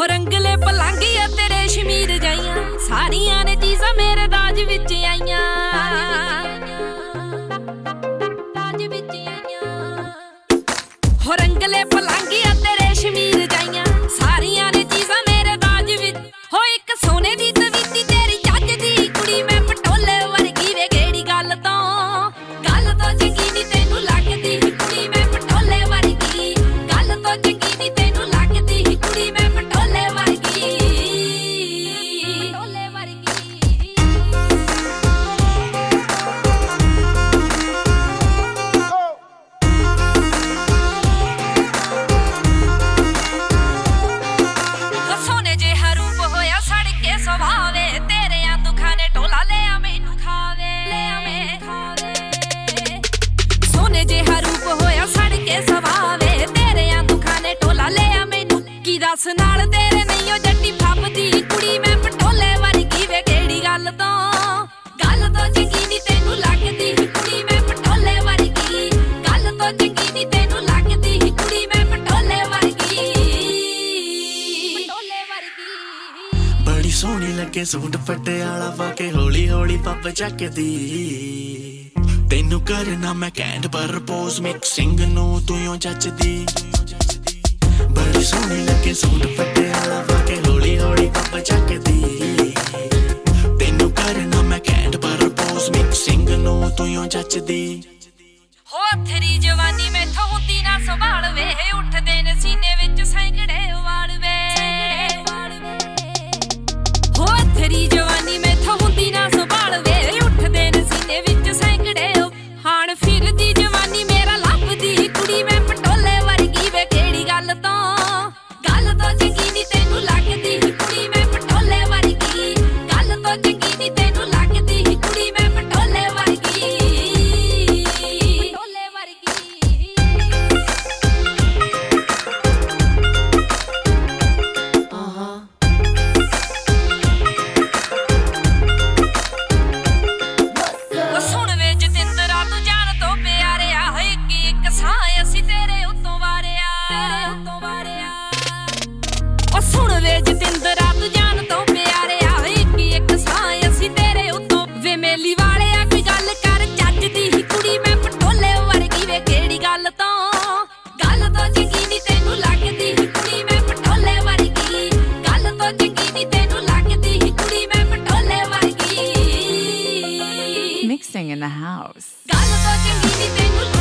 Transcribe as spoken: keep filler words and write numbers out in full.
ਹੋ ਰੰਗਲੇ ਪਲਾਂਗੀਆਂ ਤੇ ਰੇਸ਼ਮੀ ਰਜਾਈਆਂ ਸਾਰੀਆਂ ਨੇ ਚੀਜ਼ਾਂ ਮੇਰੇ ਦਾਜ ਵਿੱਚ ਆਈਆਂ ਦਾਜ ਵਿੱਚ ਆਈਆਂ ਹੋ ਰੰਗਲੇ ਪਲਾਂਗੀਆਂ ਤੇ ਰੇਸ਼ਮੀ ਰਜਾਈਆਂ ਸਾਰੀਆਂ ਨੇ ਚੀਜ਼ਾਂ ਮੇਰੇ ਦਾਜ ਵਿੱਚ ਹੋ ਇੱਕ ਸੋਨੇ ਦੀ ਤਵੀਤੀ ਤੇਰੀ ਜੱਜ ਦੀ ਕੁੜੀ ਮੈਂ ਪਟੋਲੇ ਵਰਗੀ ਵੇ ਕਿਹੜੀ ਗੱਲ ਤੋਂ ਗੱਲ ਤੋਂ ਚੰਗੀ ਨੀ ਤੈਨੂੰ ਲੱਗਦੀ ਕੁੜੀ ਮੈਂ ਪਟੋਲੇ ਵਰਗੀ ਗੱਲ ਤੋਂ ਚੰਗੀ ਨੀ ਤੈਨੂੰ ਲੱਗਦੀ ਕੁੜੀ ਮੈਂ ਪਟੋਲੇ ਵਰਗੀ ਪਟੋਲੇ ਵਰਗੀ ਸੋਨੇ ਜਿਹਾ ਰੂਪ ਹੋਇਆ ਸੜ ਕੇ ਸੁਭਾਵੇ ਤੇਰਿਆਂ ਦੁੱਖਾਂ ਨੇ ਟੋਲਾ ਲਿਆ ਮੈਨੂੰ ਖਾਵੇ ਲਿਆ ਮੈਂ ਖਾਵੇ ਸੋਨੇ ਜਿਹਾ ਰੂਪ ਹੋਇਆ ਸੜ ਕੇ ਸੁਭਾਵੇ ਤੇਰਿਆਂ ਦੁੱਖਾਂ ਨੇ ਟੋਲਾ ਲਿਆ ਮੈਨੂੰ ਕੀ ਦੱਸ ਨਾਲ ਤੇਰੇ ਨਹੀਂ ਉਹ ਜੱਟੀ ਫੱਬਦੀ ਕੁੜੀ ਮੈਂ ਪਟੋਲੇ ਵਰਗੀ ਵੇ ਕਿਹੜੀ ਗੱਲ ਤੋਂ ਗੱਲ ਤੋਂ ਚੰਗੀ ਨੀ ਤੈਨੂੰ ਲੱਗਦੀ ਕੁੜੀ ਮੈਂ ਪਟੋਲੇ ਵਰਗੀ ਗੱਲ ਤੋਂ ਚੰਗੀ ਨੀ ਤੈਨੂੰ ਲੱਗਦੀ ਕੁੜੀ ਮੈਂ ਪਟੋਲੇ ਵਰਗੀ ਪਟੋਲੇ ਵਰਗੀ ਬੜੀ ਸੋਹਣੀ ਲੱਗੇ ਸੂਟ ਪਟਿਆਲਾ ਪਾ ਕੇ ਹੌਲੀ ਹੌਲੀ ਪੱਪ ਚੱਕਦੀ ਤੈਨੂੰ ਕਰਨਾ ਮੈਂ ਕੈਂਡ ਪਰਪੋਜ਼ ਮਿਕਸਿੰਗ ਨੂੰ ਤੂੰ ਓ ਜੱਜਦੀ ਬੜੀ ਸੋਹਣੀ ਲੱਗੇ ਸੂਟ ਪਟਿਆਲਾ ਪਾ ਕੇ ਹੌਲੀ ਹੌਲੀ ਪੱਪ ਚੱਕਦੀ ਤੈਨੂੰ ਕਰਨਾ ਮੈਂ ਕੈਂਡ ਪਰਪੋਜ਼ ਮਿਕਸਿੰਗ ਨੂੰ ਤੂੰ ਓ ਜੱਜਦੀ ਹੋ ਤੇਰੀ ਜਵਾਨੀ ਮੈਥੋਂ ਹੁੰਦੀ ਨਾ ਸੰਭਾਲ ਵੇ ਉੱਠਦੇ ਨੇ ਸੀਨੇ ਵਿੱਚ ਸੈਂਕੜੇ ਵਾਲ ਵੇ ਹੋ ਤੇਰੀ ਜਵਾਨੀ ਮੈਥੋਂ ਹੁੰਦੀ ਨਾ ਸੰਭਾਲ ਵੇ ਉੱਠਦੇ ਨੇ ਸੀਨੇ ਵਿੱਚ ਸੈਂਕੜੇ ਹਾਣ ਫਿਰਦੀ ਜਵਾਨੀ ਮੇਰਾ ਲੱਭਦੀ ਕੁੜੀ ਮੈਂ ਪਟੋਲੇ ਵਰਗੀ ਵੇ ਕਿਹੜੀ ਗੱਲ ਤੋਂ ਗੱਲ ਤੋਂ ਚੰਗੀ ਨੀ ਤੈਨੂੰ ਲੱਗਦੀ ਕੁੜੀ ਮੈਂ ਪਟੋਲੇ ਵਰਗੀ ਗੱਲ ਤੋਂ ਚੰਗੀ ਨੀ ਤੈਨੂੰ ਲੱਗਦੀ ਕੁੜੀ ਮੈਂ ਪਟੋਲੇ ਵਰਗੀ ਪਟੋਲੇ ਵਰਗੀ ਆਹਾ ਉਹ ਸੁਣ ਵੇ ਜਤਿੰਦਰਾ ਤੂੰ ਜਾਣ ਤੋਂ ਪਿਆਰਿਆ ਇੱਕ ਇੱਕ ਸਾਹ ਅਸੀਂ ਤੇਰੇ ਉੱਤੋਂ ਵਾਰਿਆ ਤੇਰੇ ਉੱਤੋਂ ਵਾਰਿਆ ਉਹ ਸੁਣ ਵੇ ਜਤਿੰਦਰਾ ਤੂੰ ਜਾਣ ਤੋਂ ਪਿਆਰਿਆ ਇੱਕ ਇੱਕ ਸਾਹ ਅਸੀਂ ਤੇਰੇ ਉੱਤੋਂ ਵੇ ਮੇਲੀ ਵਾਲਿਆ ਕੋਈ ਗੱਲ ਕਰ ਚੱਜ ਦੀ ਕੁੜੀ ਮੈਂ ਪਟੋਲੇ ਵਰਗੀ ਵੇ ਕਿਹੜੀ ਗੱਲ ਤੋਂ ਗੱਲ ਤੋਂ ਚੰਗੀ ਨੀ ਤੈਨੂੰ ਲੱਗਦੀ ਕੁੜੀ ਮੈਂ ਪਟੋਲੇ ਵਰਗੀ ਗੱਲ ਤੋਂ ਚੰਗੀ ਨੀ ਤੈਨੂੰ ਲੱਗਦੀ ਕੁੜੀ ਮੈਂ ਪਟੋਲੇ ਵਰਗੀ Mixing in the house. ਗੱਲ ਤੋਂ ਚੰਗੀ ਨੀ ਤੈਨੂੰ